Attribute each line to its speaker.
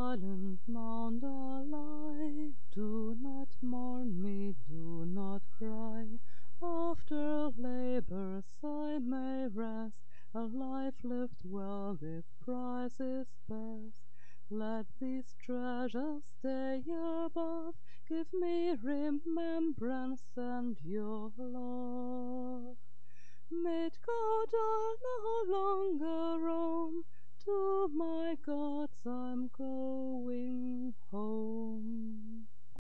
Speaker 1: silent mound alive. Do not mourn me, do not cry. After labors I may rest. A life lived well, this prize is best. Let these treasures stay above. Give me remembrance and your love. Midgard, I'll no longer roam. To my gods I'm going home.